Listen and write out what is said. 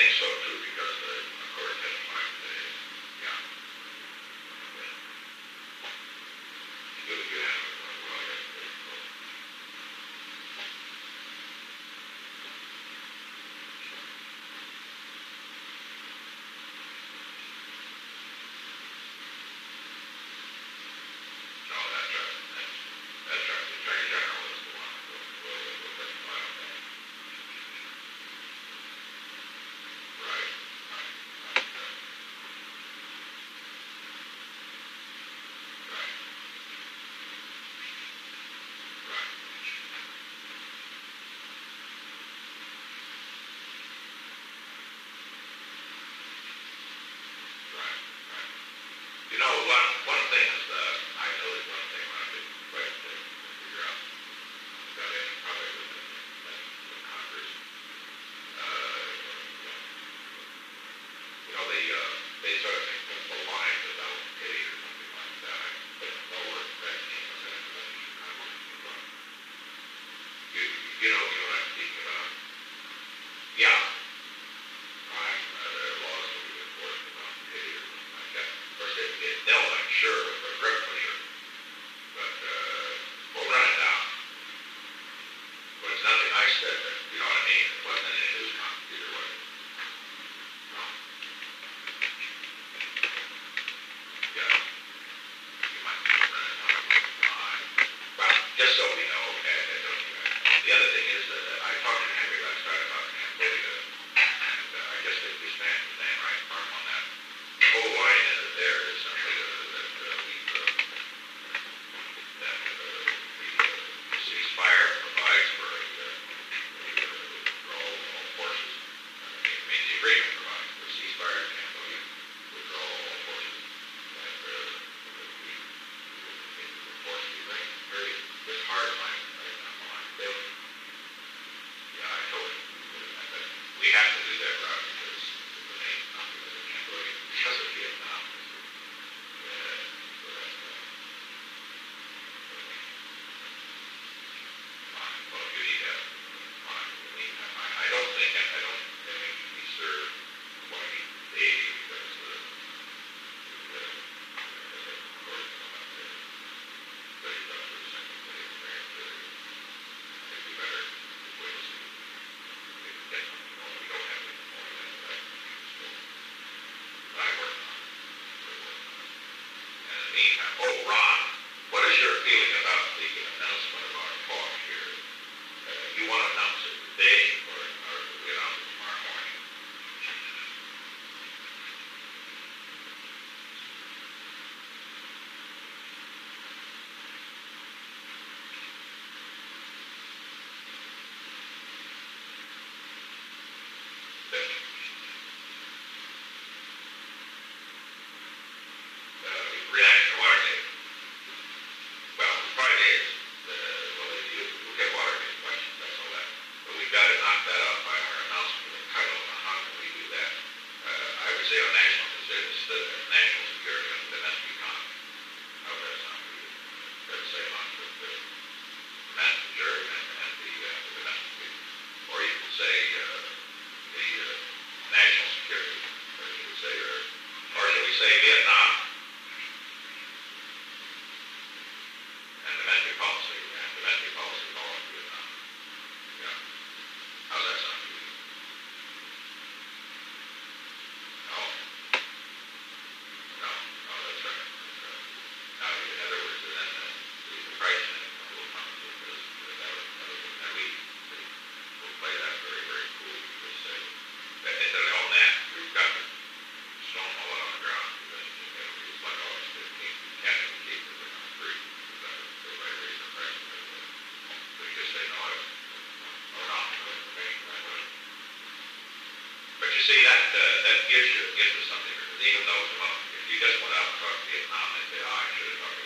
think so too, because the court testified today. Yeah. You have it. Well, yesterday. No, that's right. That's right. The Attorney General is the one who will testify on that. Right. Right. Right. Right. Right. You know, one thing is I noticed one thing when I've been trying to figure out got any probably with Congress. They sort of think that the line developed pity or something like that. I don't know what that means. I want to think about. You know what I'm speaking about? Yeah. Crime, there are laws that we enforce about pity or something like that. Of course, they'll like sure with their grip pusher, but we'll run it down. But it's nothing I said that, you know what I mean? It wasn't in his comment either way. No. Yeah. You might be running down. Well, just so we know, okay, the other thing is that I talked to Henry last night about Cambodia, and I guess they do stand the name right firm on that. The whole line in it there is simply that the ceasefire provides for a withdrawal of all forces. I mean, the agreement provides for a ceasefire in Cambodia, withdrawal of all forces, and we enforce the agreement. Very, it's hard line right now on Bailey. Yeah, I told him that we have to do that route because the main conflict in Cambodia because of Vietnam. So that's fine. Well, if you need that, fine. In the meantime, I don't think we serve quite daily because according to what the study done for the second study experience, I think we better wait and see. Get something going. We don't have anything more than that. But I'm working on it. We're working on it. And in the meantime, Ron, what is your feeling about the announcement of our talk here? You want to announce it today, or do we announce it tomorrow morning? Reaction to Watergate. Well, Friday is, we'll get Watergate questions, that's all that. But we've got to knock that out by our announcement of the title. How can we do that? I would say on national security and domestic economy. How would that sound to you? That's the same on the messenger and the domestic people. Or you could say the national security. Or you could say, or should we say Vietnam? And domestic policy involving Vietnam. Yeah. How's that sound to you? No? No, that's right. Now, in other words, then the price will come to this, and we'll play that very, very cool. Because that on that, we've got to stonewall it on the ground because it's like August 15th. We can't even keep it on the street. Everybody raise their price. We just say no, but you see, that gives us something, because even though if you just went out and talked to Vietnam, they say, I should have talked to